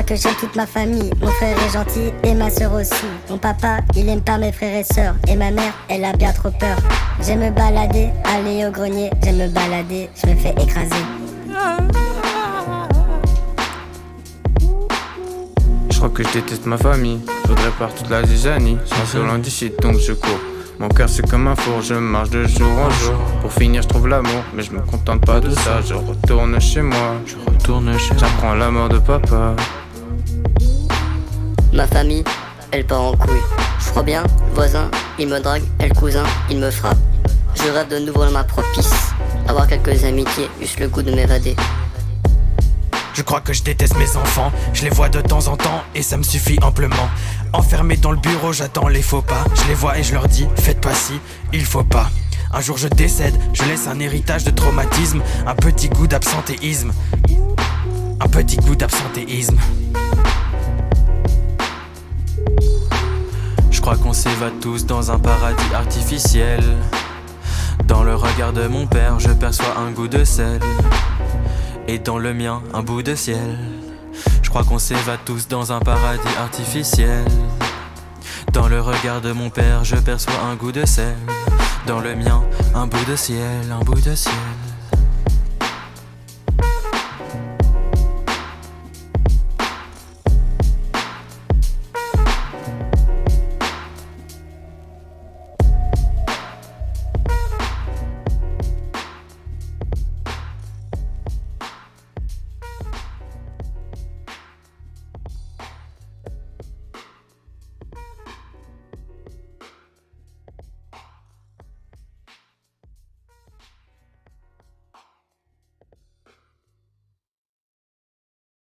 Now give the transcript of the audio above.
que j'aime toute ma famille. Mon frère est gentil et ma soeur aussi. Mon papa, il aime pas mes frères et sœurs. Et ma mère, elle a bien trop peur. J'aime me balader, aller au grenier. J'aime me balader, je me fais écraser. Je crois que je déteste ma famille. Je voudrais partir toute la zizanie. Je suis loin d'ici donc je cours. Mon cœur c'est comme un four, je marche de jour en jour. Pour finir je trouve l'amour, mais je me contente pas de ça. Je retourne chez moi, j'apprends la mort de papa. Ma famille, elle part en couille. Je crois bien, voisin, il me drague, et le cousin, il me frappe. Je rêve de nouveau dans ma propre pisse. Avoir quelques amitiés, juste le goût de m'évader. Je crois que je déteste mes enfants, je les vois de temps en temps et ça me suffit amplement. Enfermé dans le bureau, j'attends les faux pas. Je les vois et je leur dis, faites pas si, il faut pas. Un jour je décède, je laisse un héritage de traumatisme. Un petit goût d'absentéisme. Un petit goût d'absentéisme. Je crois qu'on s'évade tous dans un paradis artificiel. Dans le regard de mon père, je perçois un goût de sel. Et dans le mien, un bout de ciel. Je crois qu'on s'évade tous dans un paradis artificiel. Dans le regard de mon père, je perçois un goût de sel. Dans le mien, un bout de ciel, un bout de ciel.